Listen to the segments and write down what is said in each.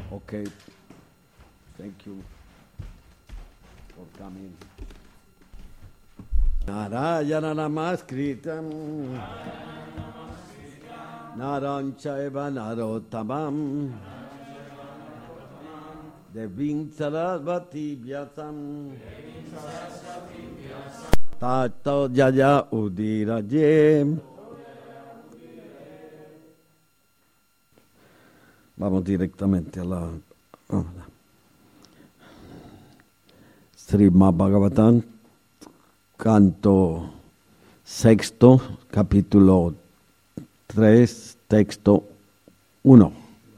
Okay. Thank you for coming. Narayana Namaskritam Naranchaiva Narottamam Devim Sarasvati Vyasam Tato Jaya Udiraye. Vamos directamente a la Srimad Bhagavatam, canto sexto, capítulo 3, texto 1.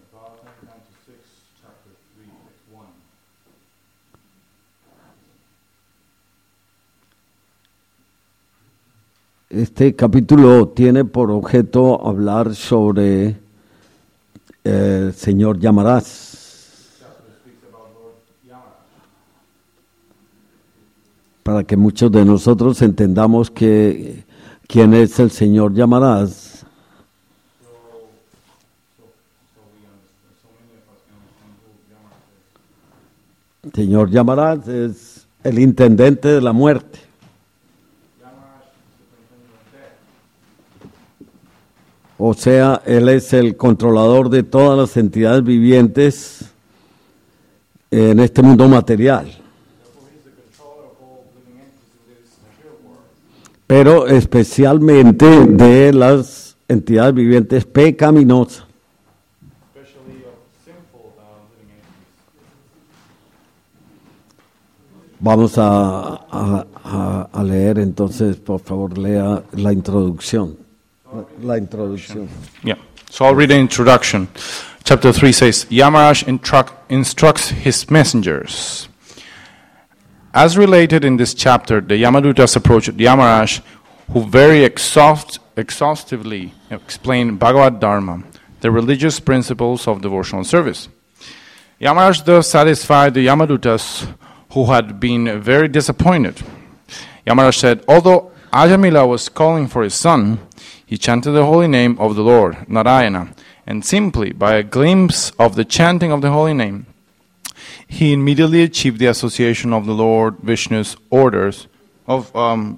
Este capítulo tiene por objeto hablar sobre el señor Yamaraj. Para que muchos de nosotros entendamos quién es el señor Yamaraj. El señor Yamaraj es el intendente de la muerte. O sea, él es el controlador de todas las entidades vivientes en este mundo material. Pero especialmente de las entidades vivientes pecaminosas. Vamos a leer entonces, por favor, lea la introducción. Yeah, so I'll read the introduction. Chapter 3 says, Yamaraj instructs his messengers. As related in this chapter, the Yamadutas approached Yamaraj, who very exhaustively explained Bhagavad Dharma, the religious principles of devotional service. Yamaraj thus satisfied the Yamadutas, who had been very disappointed. Yamaraj said, although Ajamila was calling for his son, he chanted the holy name of the Lord, Narayana, and simply by a glimpse of the chanting of the holy name, he immediately achieved the association of the Lord Vishnu's orders order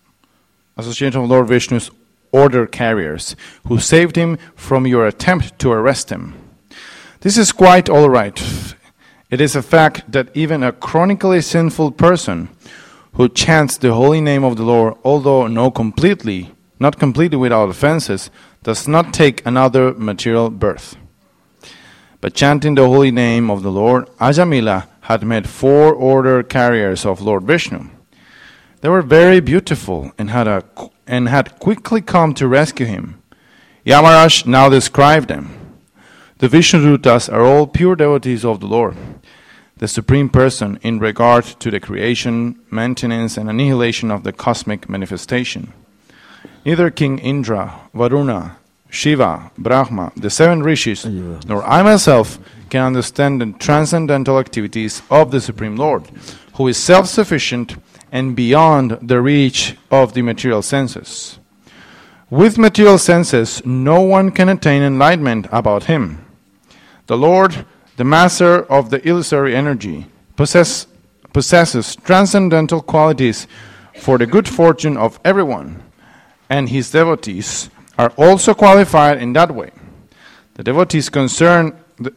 carriers, who saved him from your attempt to arrest him. This is quite all right. It is a fact that even a chronically sinful person who chants the holy name of the Lord, although not completely without offenses, does not take another material birth. But chanting the holy name of the Lord, Ajamila had met 4 order carriers of Lord Vishnu. They were very beautiful and had quickly come to rescue him. Yamaraj now described them. The Vishnudutas are all pure devotees of the Lord, the Supreme Person, in regard to the creation, maintenance, and annihilation of the cosmic manifestation. Neither King Indra, Varuna, Shiva, Brahma, the 7 rishis, nor I myself can understand the transcendental activities of the Supreme Lord, who is self-sufficient and beyond the reach of the material senses. With material senses, no one can attain enlightenment about him. The Lord, the master of the illusory energy, possesses transcendental qualities for the good fortune of everyone, and his devotees are also qualified in that way. The devotees concerned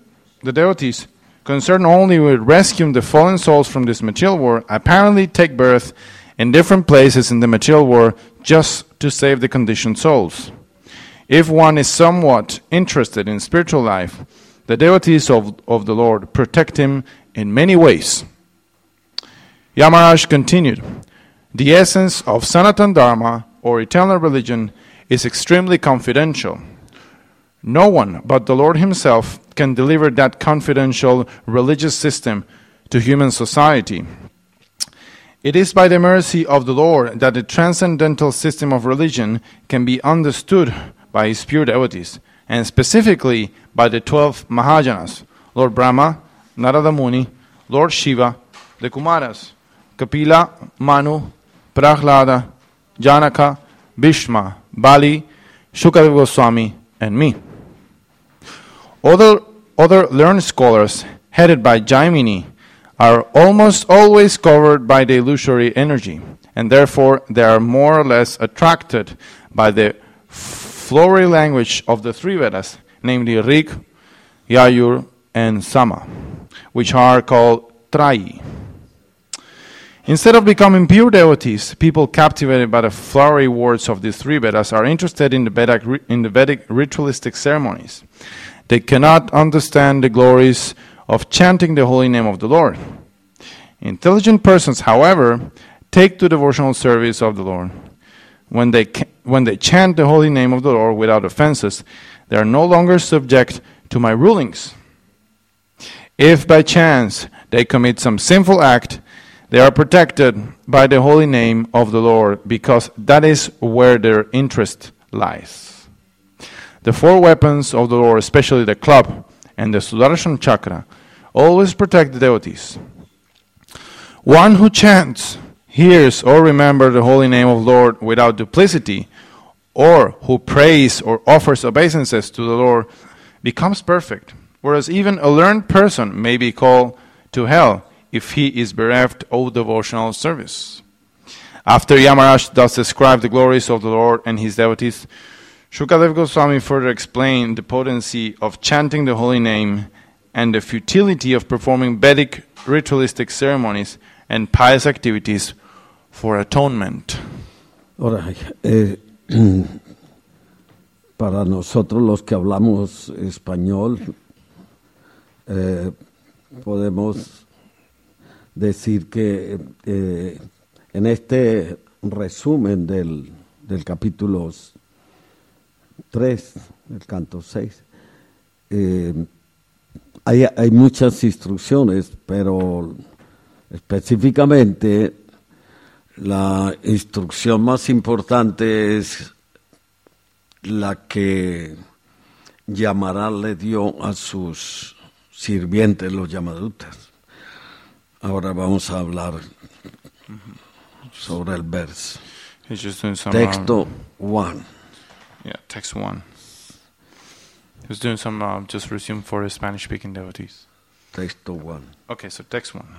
only with rescuing the fallen souls from this material world apparently take birth in different places in the material world just to save the conditioned souls. If one is somewhat interested in spiritual life, the devotees of the Lord protect him in many ways. Yamaraj continued, the essence of Sanatan Dharma, or eternal religion, is extremely confidential. No one but the Lord himself can deliver that confidential religious system to human society. It is by the mercy of the Lord that the transcendental system of religion can be understood by his pure devotees, and specifically by the 12 Mahajanas, Lord Brahma, Narada Muni, Lord Shiva, the Kumaras, Kapila, Manu, Prahlada, Janaka, Bhishma, Bali, Shukadeva Goswami, and me. Although other learned scholars, headed by Jaimini, are almost always covered by the illusory energy, and therefore they are more or less attracted by the flowery language of the three Vedas, namely Rig, Yajur, and Sama, which are called Trayi. Instead of becoming pure devotees, people captivated by the flowery words of these three Vedas are interested in the Vedic ritualistic ceremonies. They cannot understand the glories of chanting the holy name of the Lord. Intelligent persons, however, take to devotional service of the Lord. When they chant the holy name of the Lord without offenses, they are no longer subject to my rulings. If by chance they commit some sinful act, they are protected by the holy name of the Lord, because that is where their interest lies. The four weapons of the Lord, especially the club and the Sudarshan chakra, always protect the devotees. One who chants, hears, or remembers the holy name of the Lord without duplicity, or who prays or offers obeisances to the Lord, becomes perfect, whereas even a learned person may be called to hell if he is bereft of devotional service. After Yamaraj thus described the glories of the Lord and his devotees, Shukadeva Goswami further explained the potency of chanting the holy name and the futility of performing Vedic ritualistic ceremonies and pious activities for atonement. Ahora, para nosotros los que hablamos español, podemos decir que en este resumen del capítulo 3, el canto 6, hay muchas instrucciones, pero específicamente la instrucción más importante es la que Yamaraj le dio a sus sirvientes, los Yamadutas. Ahora vamos a hablar sobre el verso. Texto 1. Yeah, text 1. He was doing some, just resume for his Spanish-speaking devotees. Texto 1. Okay, so text 1.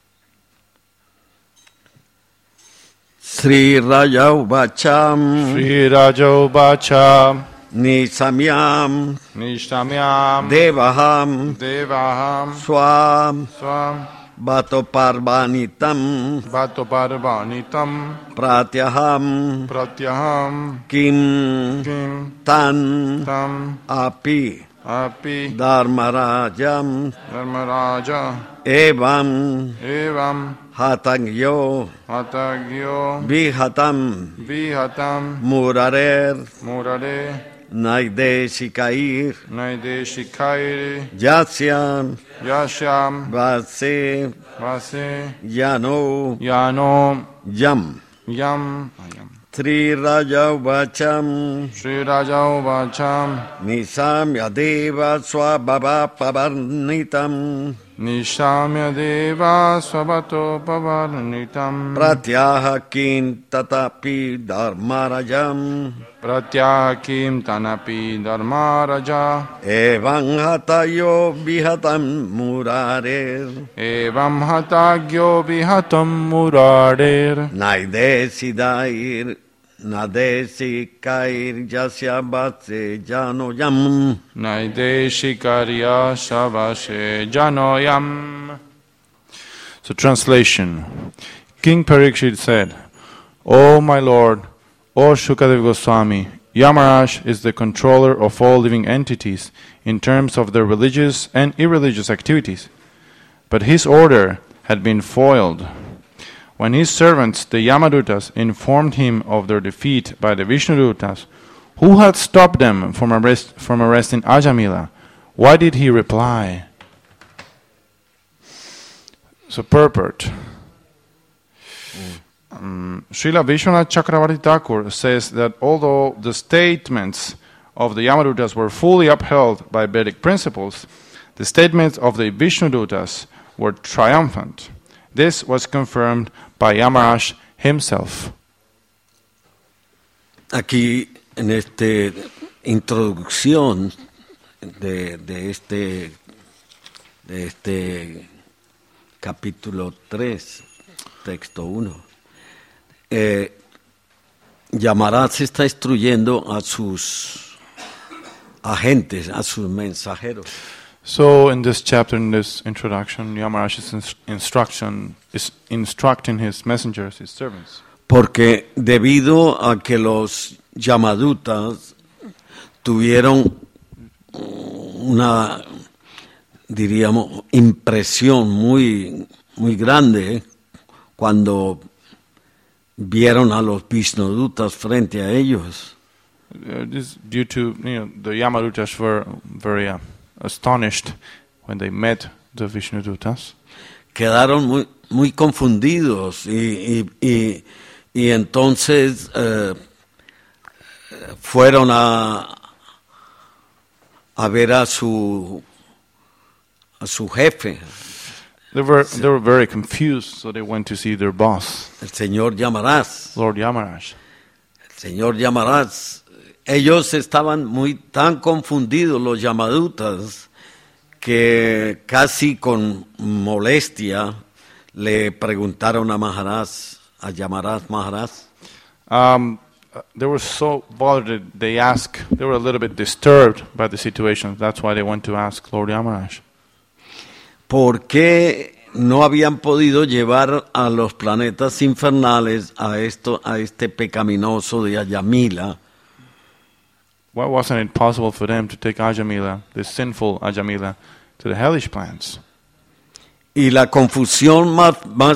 Sri Raja Uvacham Sri Raja Uvacham Nisamyam Nishtamyam Devaham Devaham Swam Swam Batoparvanitam Bhattoparvanitam Pratyaham Pratyaham Kim Kim Tan Tam Api Api Dharmarajam Dharmaraja Evam Evam Hatagyo Hatagyo Vihatam Vihatam Murarer Murare Naideshikair Naideshikairi Yasyam Yashyam Vase Vase Yano Yano Yam Yam Sri Raja Vacham Sri Raja Vacham Nisam Yadeva Swabhava Pavarnitam Nishamya Deva Swabato Pavarnitam Pratyaha Kin Tatapi Dharmarajam Pratyakim Tanapi Dharmaraja Evam Hatayo Vihatam Murarer Evam Hatagyo Vihatam Murarer Naidesidair Nadesikair Jasya Vatse Janoyam Naideshikarya Shavashe Janoyam. So translation. King Parikshit said, O my Lord, O Shukadeva Goswami, Yamaraj is the controller of all living entities in terms of their religious and irreligious activities. But his order had been foiled. When his servants, the Yamadutas, informed him of their defeat by the Vishnudutas, who had stopped them from arresting Ajamila, why did he reply? So purport. Srila Vishwanath Chakravarti Thakur says that although the statements of the Yamadutas were fully upheld by Vedic principles, the statements of the Vishnudutas were triumphant. This was confirmed by Yamaraj himself. Aquí en esta introducción de este de este capítulo 3, texto 1. Yamarás está instruyendo a sus agentes, a sus mensajeros. So in this chapter, in this introduction, Yamaraj is instructing his messengers, his servants. Porque debido a que los Yamadutas tuvieron una, diríamos, impresión muy grande cuando vieron a los Vishnudutas frente a ellos. This due to, the Yamadutas were very astonished when they met the Vishnudutas. Quedaron muy confundidos y entonces fueron a ver a su jefe. They were very confused, so they went to see their boss, El señor Yamaraj. Lord Yamaraj. El señor Yamaraj. Ellos estaban tan confundidos, los Yamadutas, que casi con molestia le preguntaron a Yamaraj Maharaj. They were so bothered that they were a little bit disturbed by the situation. That's why they went to ask Lord Yamaraj. ¿Por qué no habían podido llevar a los planetas infernales a este pecaminoso de Ajamila? Why wasn't it possible for them to take Ajamila, the sinful Ajamila, to the hellish planets? Y la confusión más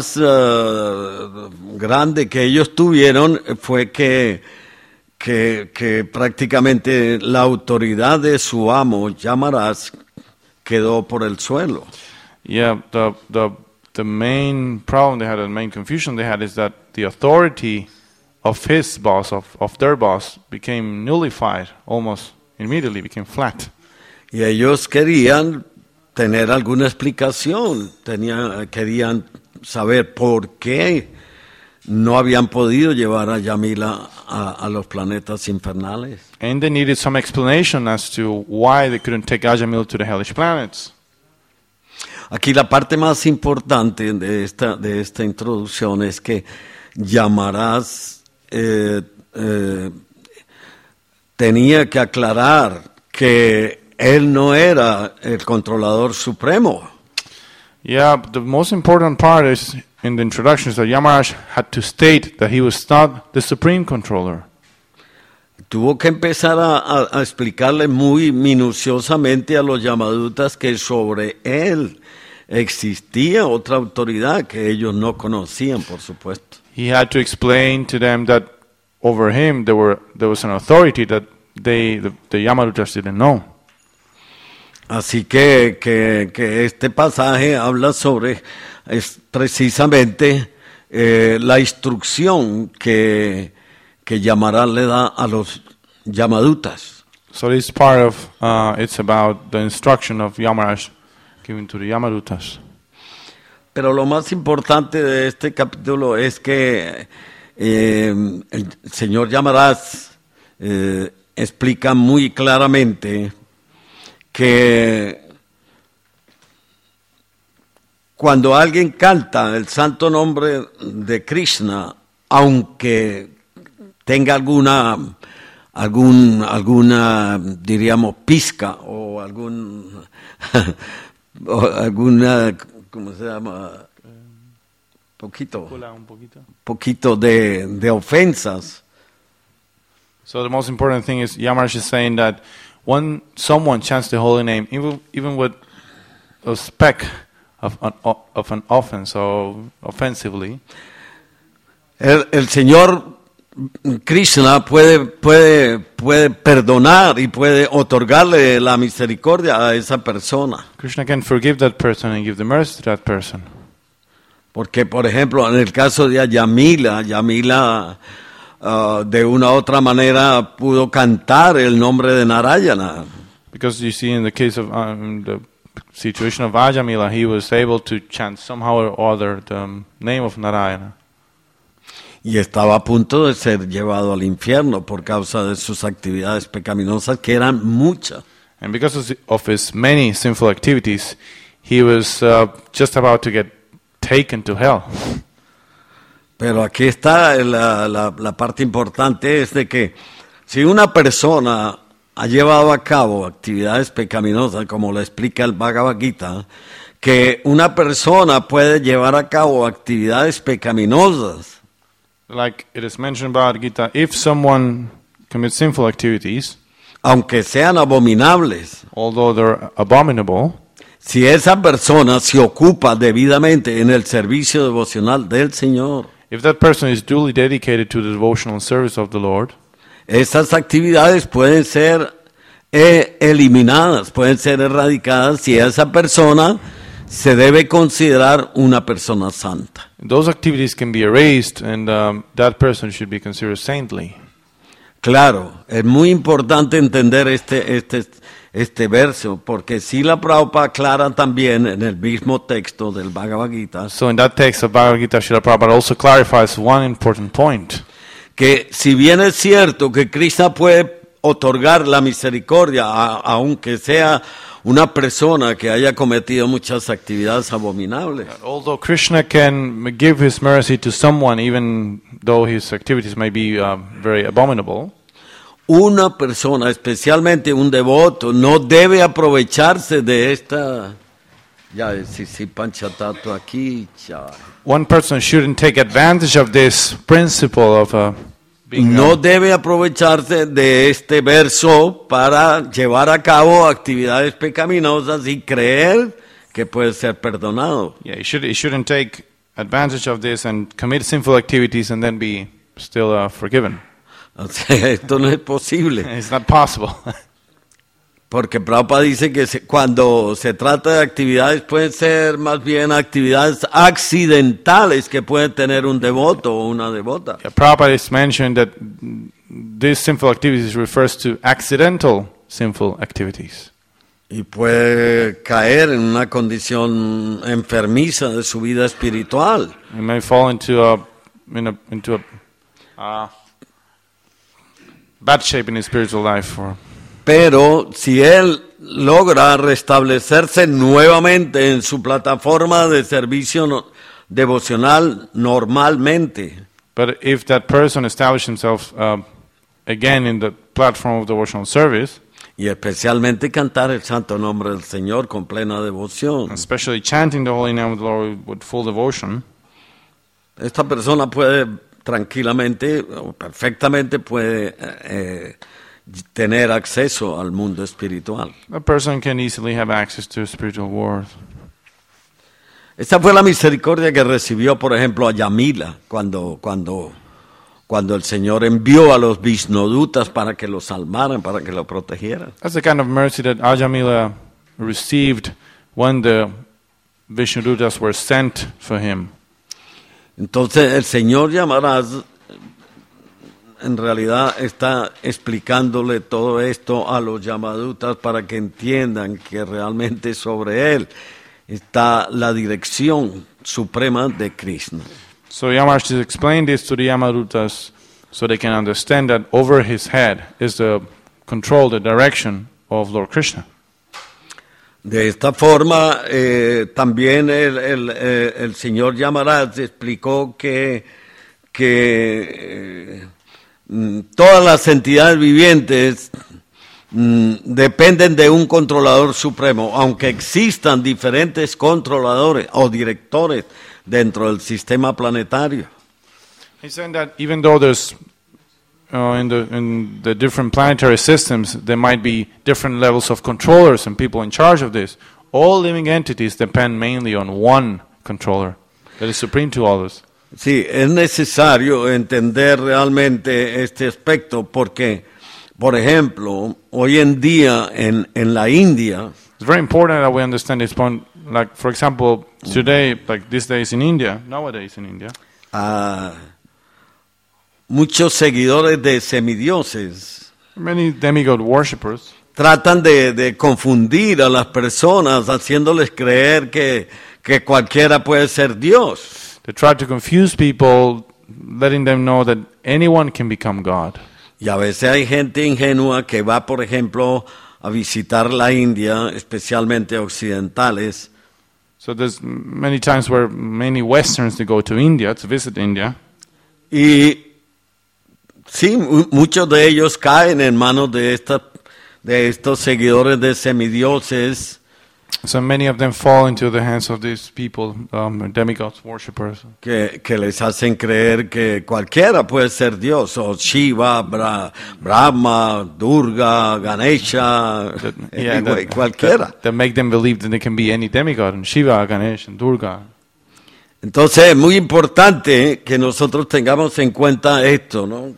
grande que ellos tuvieron fue que prácticamente la autoridad de su amo, Yamaraj, quedó por el suelo. Yeah, the main problem they had, the main confusion they had, is that the authority of his boss, of their boss, became nullified almost immediately, became flat. Y ellos querían tener alguna explicación, querían saber por qué no habían podido llevar a Yamila a los planetas infernales. And they needed some explanation as to why they couldn't take Ajamil to the hellish planets. Aquí la parte más importante de esta introducción es que Yamaraj tenía que aclarar que él no era el controlador supremo. Yeah, the most important part is in the introduction is that Yamaraj had to state that he was not the supreme controller. Tuvo que empezar a explicarle muy minuciosamente a los Yamadutas que sobre él existía otra autoridad que ellos no conocían, por supuesto. He had to explain to them that over him there was an authority that the Yamadutas didn't know. Así que este pasaje habla sobre precisamente la instrucción que Yamaraj le da a los Yamadutas. So this part of it's about the instruction of Yamaraj given to the Yamadutas. Pero lo más importante de este capítulo es que el señor Yamaraj explica muy claramente que cuando alguien canta el santo nombre de Krishna, aunque tenga alguna diríamos pizca o alguna ¿cómo se llama? Poquito de ofensas. So the most important thing is Yamaraj is saying that when someone chants the holy name, even with a speck of an offense or offensively, el Señor Krishna puede perdonar y puede otorgarle la misericordia a esa persona. Krishna can forgive that person and give the mercy to that person. Porque, por ejemplo, en el caso de Yamila de una u otra manera pudo cantar el nombre de Narayana. Because you see, in the case of the situation of Ajamila, he was able to chant somehow or other the name of Narayana. Y estaba a punto de ser llevado al infierno por causa de sus actividades pecaminosas, que eran muchas. And because of his many sinful activities, he was just about to get taken to hell. Pero aquí está la parte importante, es de que si una persona ha llevado a cabo actividades pecaminosas, como lo explica el Bhagavad Gita, que una persona puede llevar a cabo actividades pecaminosas, Like it is mentioned in Bhagavad Gita, if someone commits sinful activities, aunque sean abominables, although they're abominable, si esa persona se ocupa debidamente en el servicio devocional del Señor, if that person is duly dedicated to the devotional service of the Lord, esas actividades pueden ser eliminadas, pueden ser erradicadas si esa persona se debe considerar una persona santa. those activities can be erased, and that person should be considered saintly. Claro, es muy importante entender este verso, porque Srila Prabhupada aclara también en el mismo texto del Bhagavad Gita So in that text of Bhagavad Gita, Srila Prabhupada also clarifies one important point. que si bien es cierto que Krishna puede otorgar la misericordia, aunque sea una persona que haya cometido muchas actividades abominables, Although Krishna can give his mercy to someone, even though his activities may be very abominable, una persona, especialmente un devoto, no debe aprovecharse de esta... Ya, si panchatato aquí, ya. one person shouldn't take advantage of this principle of being No debe aprovecharse de este verso para llevar a cabo actividades pecaminosas y creer que puede ser perdonado. he shouldn't take advantage of this and commit sinful activities and then be still forgiven. O sea, esto no es posible. It's not possible. Porque Prabhupada dice que cuando se trata de actividades pueden ser más bien actividades accidentales que puede tener un devoto o una devota. Prabhupada is mentioned that these sinful activities refers to accidental sinful activities. Y puede caer en una condición enfermiza de su vida espiritual. He may fall into a bad shape in his spiritual life. Pero si él logra restablecerse nuevamente en su plataforma de servicio devocional normalmente, But if that person establishes himself again in the platform of devotional service, y especialmente cantar el santo nombre del Señor con plena devoción, especially chanting the holy name of the Lord with full devotion, esta persona puede tranquilamente o perfectamente puede tener acceso al mundo espiritual. a person can easily have access to a spiritual world. Esta fue la misericordia que recibió, por ejemplo, a Yamila cuando el Señor envió a los Vishnodutas para que lo salvaran, para que lo protegieran. That's the kind of mercy that Ajamila received when the Vishnudutas were sent for him. Entonces el Señor Yamaraj en realidad está explicándole todo esto a los Yamadutas para que entiendan que realmente sobre él está la dirección suprema de Krishna. So Yamaraj has explained this to the Yamadutas so they can understand that over his head is the control, the direction of Lord Krishna. De esta forma, también el señor Yamaraj explicó que todas las entidades vivientes dependen de un controlador supremo, aunque existan diferentes controladores o directores dentro del sistema planetario. He said that even though there's in the different planetary systems, there might be different levels of controllers and people in charge of this. All living entities depend mainly on one controller that is supreme to others. Sí, es necesario entender realmente este aspecto porque, por ejemplo, hoy en día en la India, It's very important that we understand this point. Like, for example, today, like these days in India, nowadays in India, muchos seguidores de semidioses many demigod worshippers tratan de confundir a las personas haciéndoles creer que cualquiera puede ser Dios. they try to confuse people, letting them know that anyone can become God. Y a veces hay gente ingenua que va, por ejemplo, a visitar la India, especialmente occidentales, So there's many times where many Westerns they go to India to visit India, Y sí, muchos de ellos caen en manos de estos seguidores de semidioses so many of them fall into the hands of these people, demigods, worshippers. que les hacen creer que cualquiera puede ser Dios, o Shiva, Brahma, Durga, Ganesha, cualquiera. That make them believe that they can be any demigod, and Shiva, Ganesh, and Durga. Entonces es muy importante que nosotros tengamos en cuenta esto, ¿no?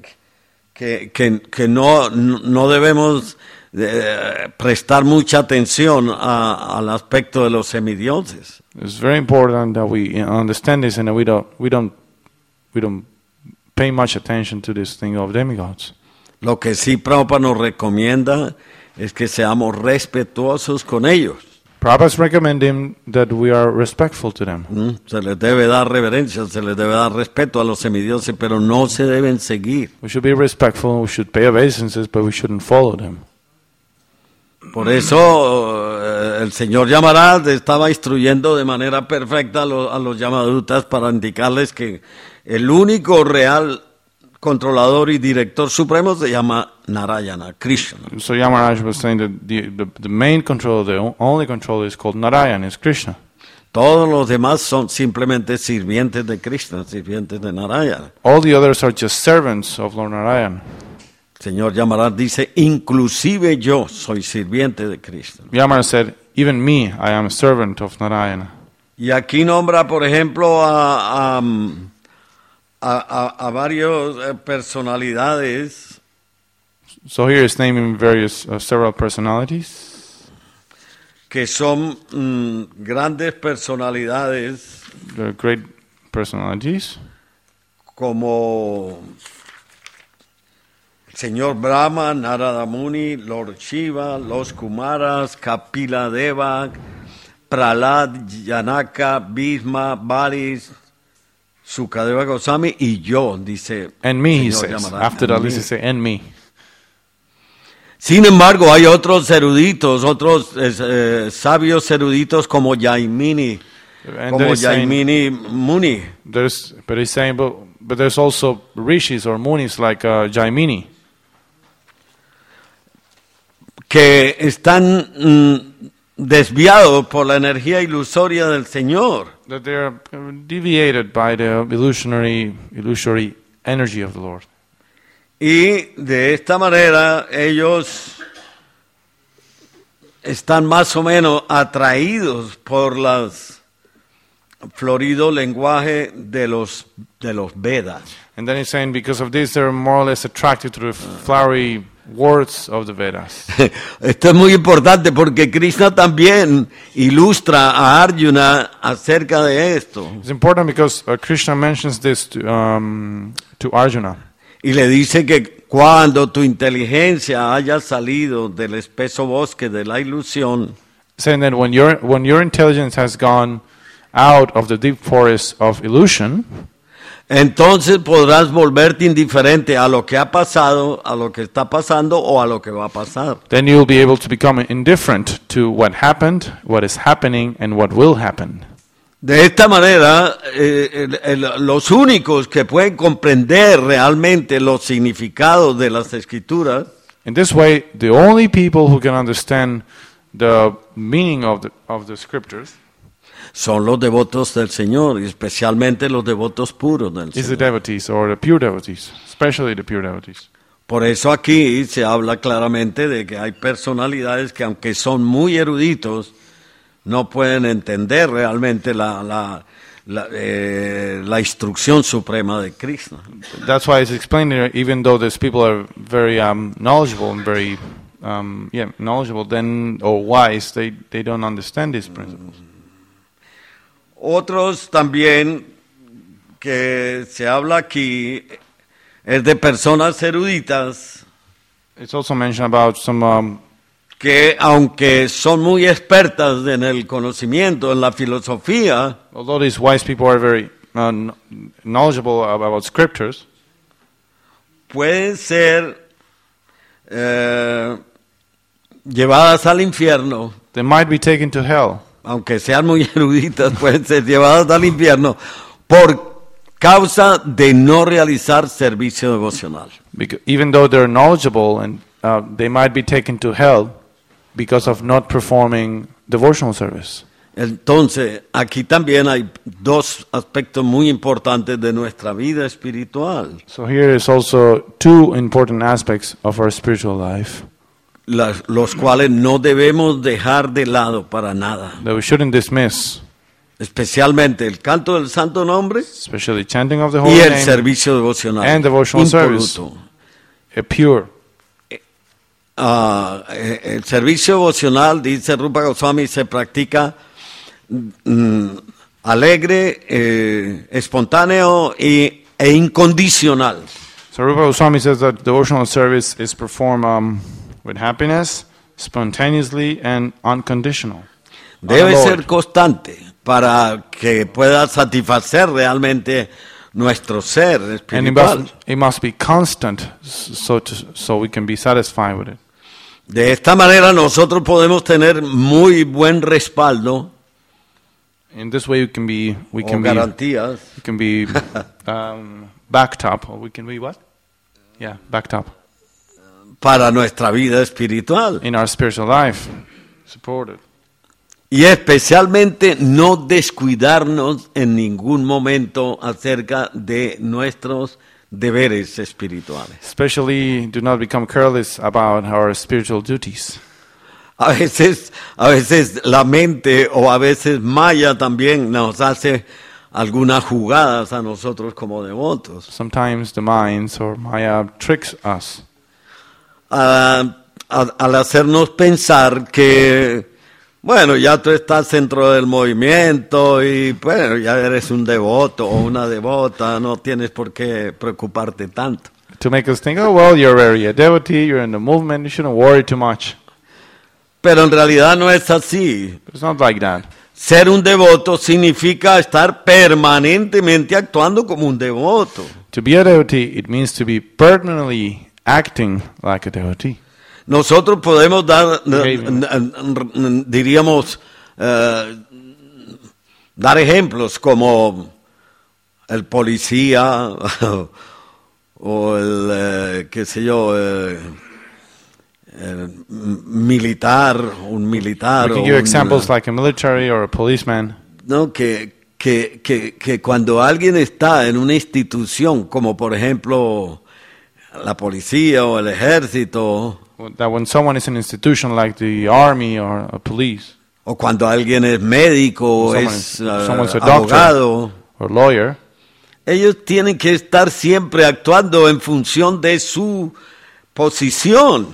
Que no debemos prestar mucha atención al aspecto de los semidioses. It's very important that we understand this and that we don't pay much attention to this thing of demigods. Lo que sí Prabhupada nos recomienda es que seamos respetuosos con ellos. Prabhupada's recommending that we are respectful to them. Se les debe dar reverencia, se les debe dar respeto a los semidioses, pero no se deben seguir. We should be respectful, we should pay obeisances, but we shouldn't follow them. Por eso el señor Yamarad estaba instruyendo de manera perfecta a los Yamadutas para indicarles que el único real controlador y director supremo se llama Narayana, Krishna. So Yamaraj was saying that the main controller, the only controller is called Narayana, is Krishna. Todos los demás son simplemente sirvientes de Krishna, sirvientes de Narayana. All the others are just servants of Lord Narayana. Señor Yamarad dice, inclusive yo soy sirviente de Krishna. Yamaraj said, even me, I am a servant of Narayana. Y aquí nombra, por ejemplo, a varios personalidades. So here is naming various, several personalities. Que son grandes personalidades. They're great personalities. Como Señor Brahma, Narada Muni, Lord Shiva, los Kumaras, Kapila Deva, Prahlad, Janaka, Bhishma, Varis, Sukadeva Goswami y yo, dice. And me, he Señor says. Yamaraj, After that, he says, and me. Sin embargo, hay otros eruditos, otros sabios eruditos como Jaimini, como Jaimini Muni. But he's saying, but there's also rishis or munis like Jaimini. Que están desviados por la energía ilusoria del Señor. That they are deviated by the illusory energy of the Lord. Y de esta manera ellos están más o menos atraídos por los florido lenguaje de los Vedas. And then he's saying because of this they're more or less attracted to the flowery words of the Vedas. Esto es muy importante porque Krishna también ilustra a Arjuna acerca de esto. It's important because Krishna mentions this to Arjuna. Y le dice que cuando tu inteligencia haya salido del espeso bosque de la ilusión, saying that when your intelligence has gone out of the deep forest of illusion, entonces podrás volverte indiferente a lo que ha pasado, a lo que está pasando o a lo que va a pasar. Then you'll be able to become indifferent to what happened, what is happening, and what will happen. De esta manera, los únicos que pueden comprender realmente los significados de las escrituras in this way, the only people who can understand the meaning of the scriptures son los devotos del Señor, y especialmente los devotos puros del is the Señor. devotees or the pure devotees, especially the pure devotees. Por eso aquí se habla claramente de que hay personalidades que aunque son muy eruditos, no pueden entender realmente la instrucción suprema de Krishna. That's why it's explained here, even though these people are very knowledgeable and very knowledgeable then or wise, they don't understand these principles. Otros también que se habla aquí es de personas eruditas It's also mentioned about some que aunque son muy expertas en el conocimiento, en la filosofía, although these wise people are very knowledgeable about scriptures, pueden ser llevadas al infierno they might be taken to hell aunque sean muy eruditas, pueden ser llevadas al infierno por causa de no realizar servicio devocional. Even though they're knowledgeable, and they might be taken to hell because of not performing devotional service. Entonces, aquí también hay dos aspectos muy importantes de nuestra vida espiritual, So here is also two important aspects of our spiritual life los cuales no debemos dejar de lado para nada. that we shouldn't dismiss, Especialmente el canto del santo nombre especially chanting of the y holy el name servicio devocional. and devotional service. Impoluto. Pure. El servicio devocional, dice Rupa Goswami, se practica alegre, espontáneo e incondicional. So Rupa Goswami says that devotional service is performed with happiness, spontaneously, and unconditional. Debe Lord. ser constante para que pueda satisfacer realmente nuestro ser And espiritual. it must be constant, so we can be satisfied with it. De esta manera nosotros podemos tener muy buen respaldo In this way, we o garantías can be backed up, or we can be what? Yeah, backed up para nuestra vida espiritual. in our spiritual life, supported. Y especialmente no descuidarnos en ningún momento acerca de nuestros deberes espirituales. Especially, do not become careless about our spiritual duties. A veces la mente o a veces Maya también nos hace algunas jugadas a nosotros como devotos. Sometimes the minds or Maya tricks us Al hacernos pensar que, bueno, ya tú estás dentro del movimiento y, bueno, ya eres un devoto o una devota, no tienes por qué preocuparte tanto. to make us think, oh, well, you're already a devotee, you're in the movement, you shouldn't worry too much. Pero en realidad no es así. It's not like that. Ser un devoto significa estar permanentemente actuando como un devoto. To be a devotee, it means to be permanently acting like a devotee. Nosotros podemos dar, Behaving. diríamos, dar ejemplos como el policía o el, qué sé yo, el militar, un militar. We can o give un, examples like a military or a policeman. ¿no? Que cuando alguien está en una institución, como por ejemplo la policía o el ejército, That when someone is in an institution like the army or a police o cuando alguien es médico o someone's es a doctor. abogado, or lawyer, ellos tienen que estar siempre actuando en función de su posición.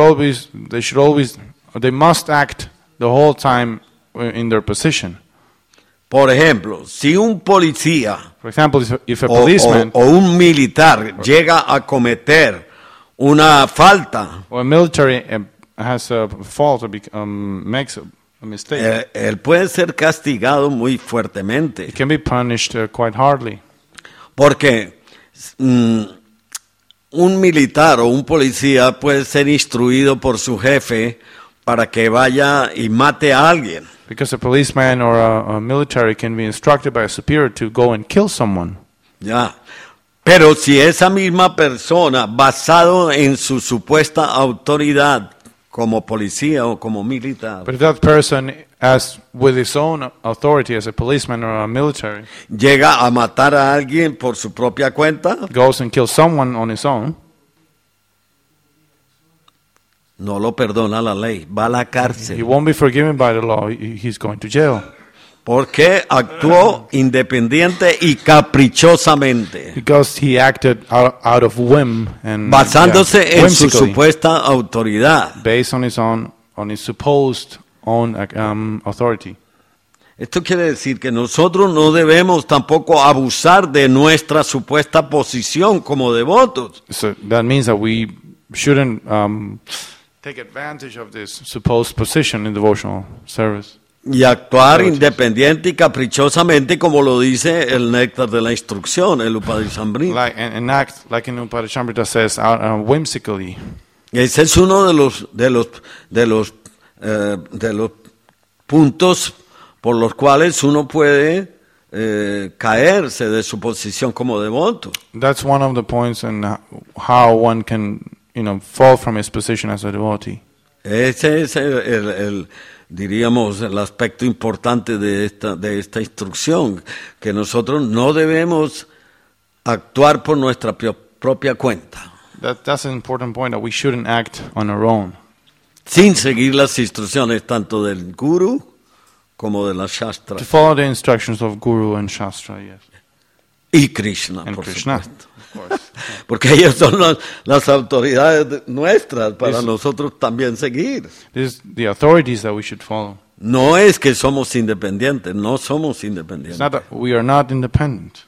they must act the whole time in their position. Por ejemplo, si un policía For example, if a policeman o un militar llega a cometer una falta, or a military has a fault or makes a mistake, él puede ser castigado muy fuertemente. it can be punished quite hardly. Porque un militar o un policía puede ser instruido por su jefe para que vaya y mate a alguien. Because a policeman or a military can be instructed by a superior to go and kill someone. Ya. Pero si esa misma persona, basado en su supuesta autoridad como policía o como militar, But if that person, as with his own authority as a policeman or a military, llega a matar a alguien por su propia cuenta, goes and kills someone on his own, no lo perdona la ley, va a la he cárcel. won't be forgiven by the law. He's going to jail. Porque actuó independiente y caprichosamente, Because he acted out of whim and basándose en su whimsically, supuesta autoridad. based on his supposed own authority. Esto quiere decir que nosotros no debemos tampoco abusar de nuestra supuesta posición como devotos. So that means that we shouldn't take advantage of this supposed position in devotional service. Y actuar independiente y caprichosamente, como lo dice el néctar de la instrucción, el Upadishamrita. And act like in Upadishamrita says, whimsically. Ese es uno de los puntos por los cuales uno puede caerse de su posición como devoto. That's one of the points in how one can, fall from his position as a devotee. Ese es diríamos, el aspecto importante de esta instrucción, que nosotros no debemos actuar por nuestra propia cuenta, That's an important point, that we shouldn't act on our own, sin seguir las instrucciones tanto del Guru como de la Shastra to follow the instructions of Guru and Shastra, yes, y Krishna, and por Krishna, supuesto. of course. Porque ellos son las autoridades nuestras para nosotros también seguir. These the authorities that we should follow. No es que somos independientes, no somos It's independientes. not that we are not independent.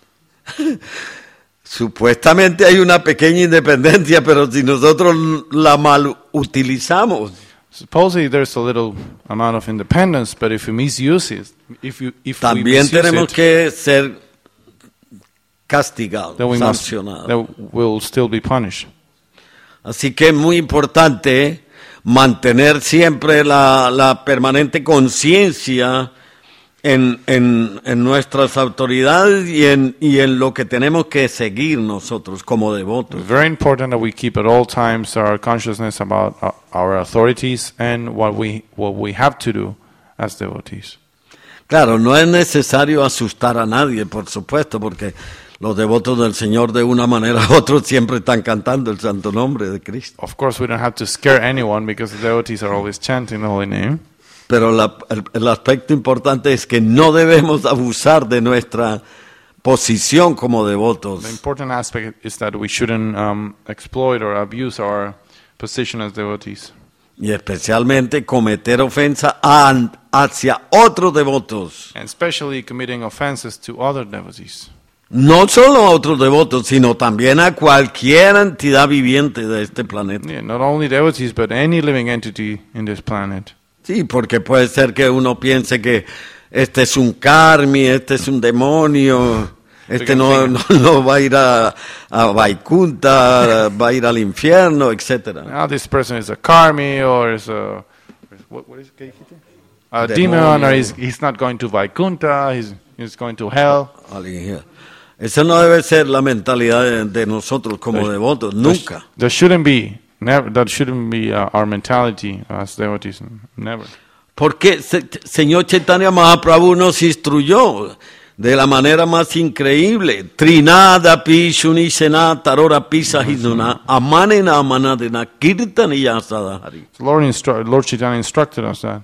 Supuestamente hay una pequeña independencia, pero si nosotros la mal utilizamos, Supposedly there's a little amount of independence, but if we misuse it, if we también misuse tenemos it, que ser castigados, then we must, sancionados. that will still be punished. Así que es muy importante mantener siempre la permanente conciencia en nuestras autoridades y en lo que tenemos que seguir nosotros como devotos. Very important that we keep at all times our consciousness about our authorities and what we have to do as devotees. Claro, no es necesario asustar a nadie, por supuesto, porque los devotos del Señor de una manera u otra siempre están cantando el santo nombre de Cristo. Of course, we don't have to scare anyone because the devotees are always chanting the holy name. Pero el aspecto importante es que no debemos abusar de nuestra posición como devotos. The important aspect is that we shouldn't exploit or abuse our position as devotees. Y especialmente cometer ofensa hacia otros devotos. And especially committing offenses to other devotees. No solo a otros devotos, sino también a cualquier entidad viviente de este planeta. Yeah, not only devotees, but any living entity in this planet. Sí, porque puede ser que uno piense que este es un karmi, este es un demonio, este no va a ir a Vaikunta, va a ir al infierno, etcétera. Now this person is a karmi or is a what is it? A demon, or he's not going to Vaikunta, he's going to hell. Esa no debe ser la mentalidad de nosotros como devotos, nunca. That shouldn't be our mentality as devotees, never. Porque Señor Chaitanya Mahaprabhu nos instruyó de la manera más increíble. Trinada pi shunisena tarora pisa hiduna amanena amanadena kirtaniya sadhari. Lord Chaitanya instructed us that.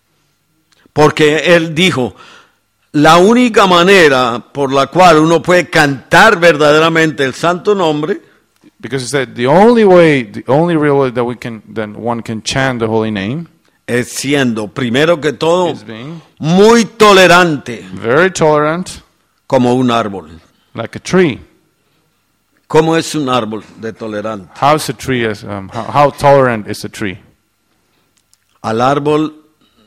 Porque él dijo, la única manera por la cual uno puede cantar verdaderamente el santo nombre, because he said the only real way that one can chant the holy name, es siendo primero que todo is being muy tolerante, very tolerant, como un árbol. like a tree. ¿Cómo es un árbol de tolerante? How is a tree? How tolerant is a tree? Al árbol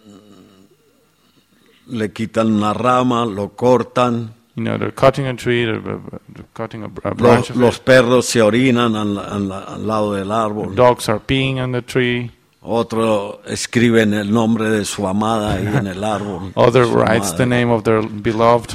le quitan una rama, lo cortan. They're cutting a tree, they're cutting a branch of Los it. perros se orinan al lado del árbol. Dogs are peeing on the tree. Otro escriben el nombre de su amada ahí en el árbol. Other Su writes madre. the name of their beloved.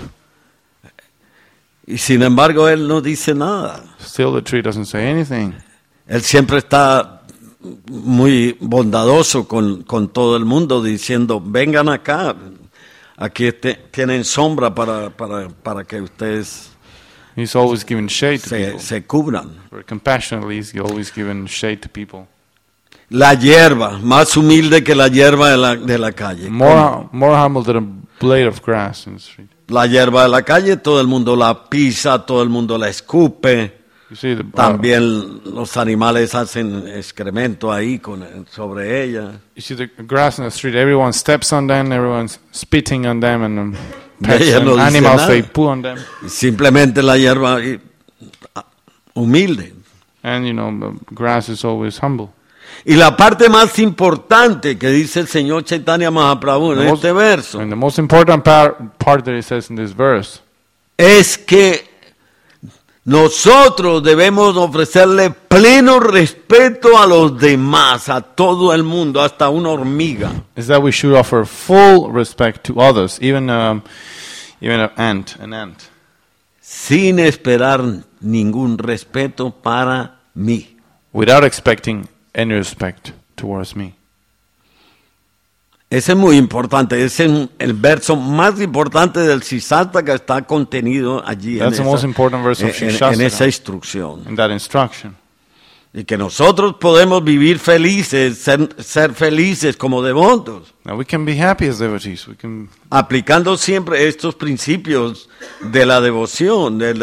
Y sin embargo él no dice nada. Still the tree doesn't say anything. Él siempre está muy bondadoso con todo el mundo, diciendo, vengan acá, aquí tienen sombra para que ustedes He's always giving shade to people. se cubran. Very compassionately, he's always giving shade to people. La hierba, más humilde que la hierba de la calle. More humble than a blade of grass in the street. La hierba de la calle, todo el mundo la pisa, todo el mundo la escupe. You see, También los animales hacen excremento ahí sobre ella. you see the grass in the street. Everyone steps on them. Everyone's spitting on them, and pets Ella and no dice animals nada. they poo on them. Y simplemente la hierba humilde. And the grass is always humble. Y la parte más importante que dice el Señor Chaitanya Mahaprabhu en este verso And the most important part that he says in this verse es que Nosotros debemos ofrecerle pleno respeto a los demás, a todo el mundo, hasta una hormiga. is that we should offer full respect to others, even an ant. Sin esperar ningún respeto para mí. Without expecting any respect towards me. Ese es muy importante, ese es el verso más importante del Sisata que está contenido allí That's the most important verse of en Shastaka, esa instrucción. in that instruction. Y que nosotros podemos vivir felices, ser felices como devotos, Now we can be happy as devotees. We can aplicando siempre estos principios de la devoción, de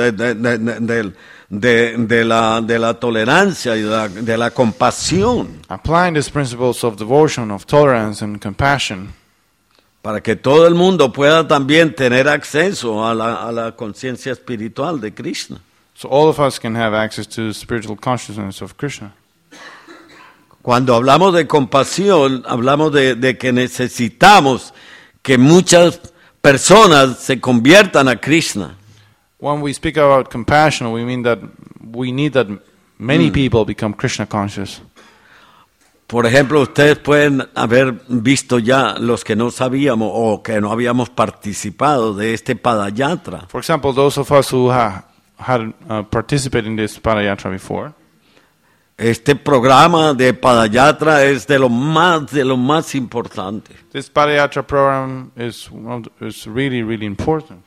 la tolerancia y de la compasión, applying these principles of devotion, of tolerance and compassion, para que todo el mundo pueda también tener acceso a la conciencia espiritual de Krishna. so all of us can have access to the spiritual consciousness of Krishna. Cuando hablamos de compasión, hablamos de que necesitamos que muchas personas se conviertan a Krishna. When we speak about compassion, we mean that we need that many people become Krishna conscious. Por ejemplo, ustedes pueden haber visto ya, los que no sabíamos o que no habíamos participado de este Padayatra, For example, those of us who had participated in this Padayatra before, este programa de Padayatra es de lo más importante. this Padayatra program is really, really important.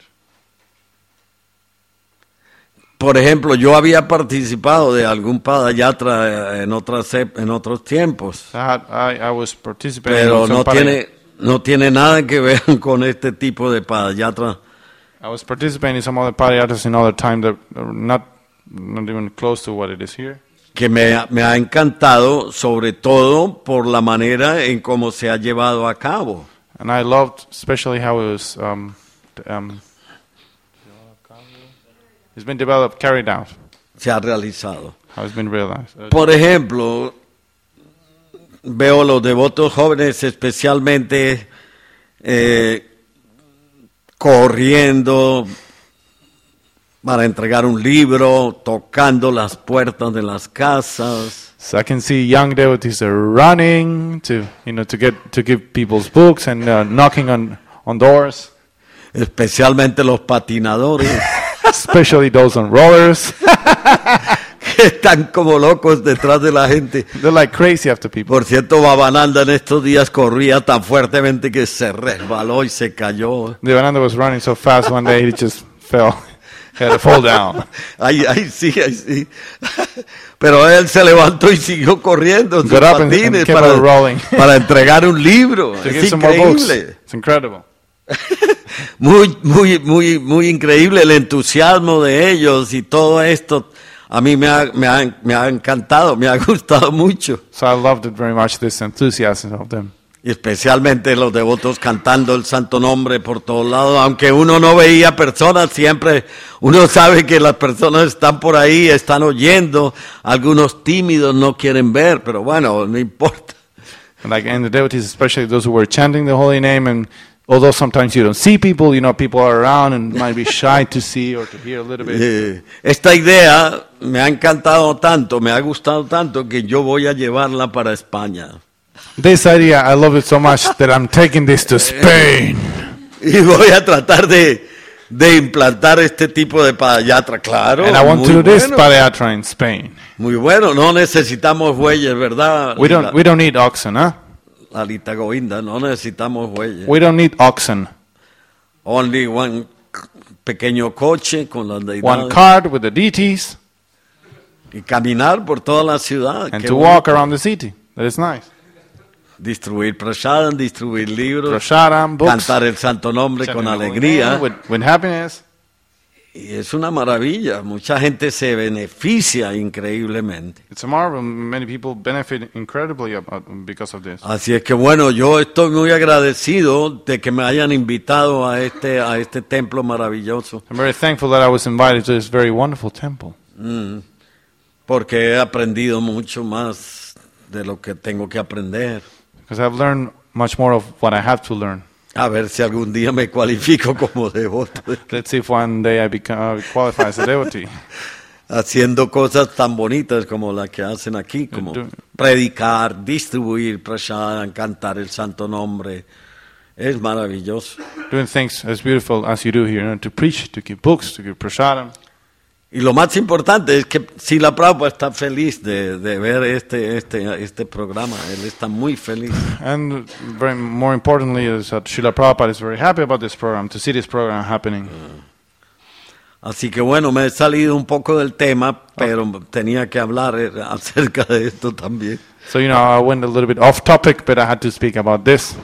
Por ejemplo, yo había participado de algún Padayatra en otros tiempos, I was participating pero in some no tiene nada que ver con este tipo de Padayatra. I was participating in some other Padayatras in other time that are not even close to what it is here. Que me ha encantado, sobre todo por la manera en cómo se ha llevado a cabo. And I loved especially how it was it's been developed, carried out, Se ha realizado. how it's been realized. Por ejemplo, veo los devotos jóvenes especialmente corriendo para entregar un libro, tocando las puertas de las casas. So I can see young devotees are running to give people's books and knocking on doors, Especialmente los patinadores, especially those on rollers. que están como locos detrás de la gente. They're like crazy after people. Por cierto, Babananda en estos días corría tan fuertemente que se resbaló y se cayó. Devananda was running so fast one day he just fell. He had to fall down. Ahí sí. Pero él se levantó y siguió corriendo en sus Got up and patines kept on rolling. para entregar un libro. To give Es some more books. increíble. It's incredible. Muy increíble el entusiasmo de ellos y todo esto. A mí me ha encantado, me ha gustado mucho. So I loved it very much, this enthusiasm of them. Y especialmente los devotos cantando el santo nombre por todos lados. Aunque uno no veía personas, siempre uno sabe que las personas están por ahí, están oyendo. Algunos tímidos no quieren ver, pero bueno, no importa. And the devotees, especially those who were chanting the holy name, and although sometimes you don't see people, people are around and might be shy to see or to hear a little bit. Esta idea me ha encantado tanto, me ha gustado tanto que yo voy a llevarla para España. This idea, I love it so much that I'm taking this to Spain. Y voy a tratar de implantar este tipo de Padayatra, claro. And I want to do this bueno. Padayatra in Spain. Muy bueno, no necesitamos bueyes, ¿verdad? We don't need oxen, huh? Lalita Govinda, no necesitamos bueyes. We don't need oxen. Only one pequeño coche con las deidades. One cart with the deities, Y caminar por toda la ciudad. and Qué to bonito. walk around the city. That is nice. Distribuir prasadam, distribuir libros, Prasharam, books, cantar el santo nombre con chanting the holy alegría. name with happiness. Y es una maravilla. Mucha gente se beneficia increíblemente. It's a marvel. Many people benefit incredibly because of this. Así es que bueno, yo estoy muy agradecido de que me hayan invitado a este templo maravilloso, I'm very thankful that I was invited to this very wonderful temple. porque he aprendido mucho más de lo que tengo que aprender. Because I've learned much more of what I have to learn. A ver si algún día me cualifico como devoto. Let's see if one day I qualify as a devotee. haciendo cosas tan bonitas como las que hacen aquí, como predicar, distribuir prashadam, cantar el santo nombre. Es maravilloso. Doing things as beautiful as you do here, you know, to preach, to give books, to give prasadam. Y lo más importante es que Srila Prabhupada está feliz de ver este programa. Él está muy feliz. And more importantly is that Srila Prabhupada is very happy about this program, to see this program happening. Así que bueno, me he salido un poco del tema, pero tenía que hablar acerca de esto también. So, you know, I went a little bit off topic, but I had to speak about this.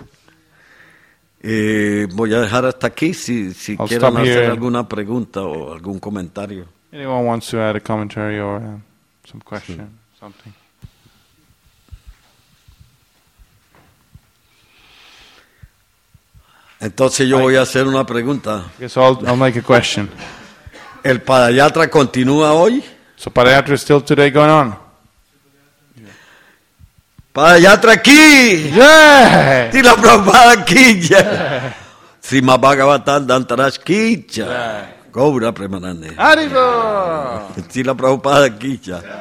Voy a dejar hasta aquí si quieren hacer alguna pregunta o algún comentario. Anyone wants to add a commentary or some question, something? Entonces yo voy a hacer una pregunta. Yes, I'll make a question. ¿El Padayatra continúa hoy? So Padayatra is still today going on? Padayatra aquí! Yeah! Srila Prabhupada aquí! Srimad Bhagavatam Dantarash aquí! Gaura Premanande. Haribo! Srila Prabhupada aquí!